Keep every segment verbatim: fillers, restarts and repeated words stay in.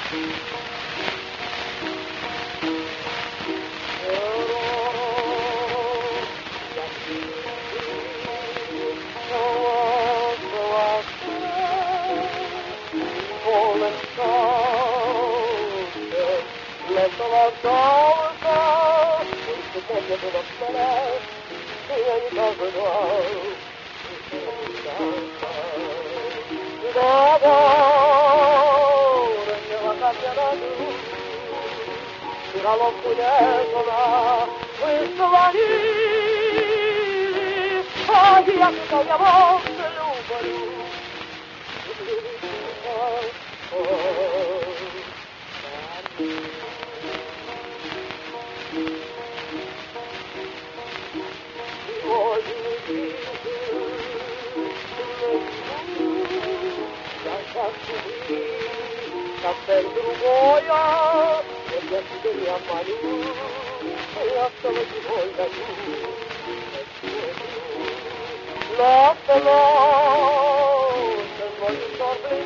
Tíralo puñetola, questo vanili, oggi a tutta la voce l'ubero. Cappello voia, e la figlia a mano, e la storia di voglia tu. L'otto l'otto, voglio sorprendere,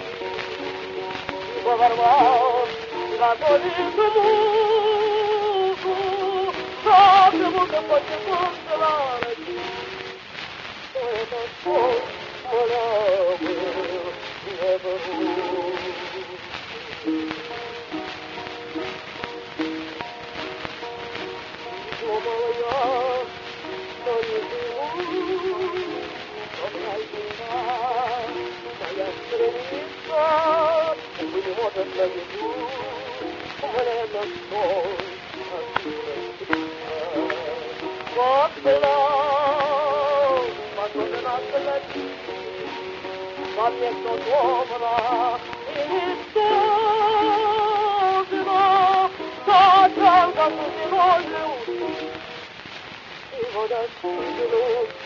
può varvare, la polizia muco, sapevo che voglio consolare tu. E da poi, volevo, never That's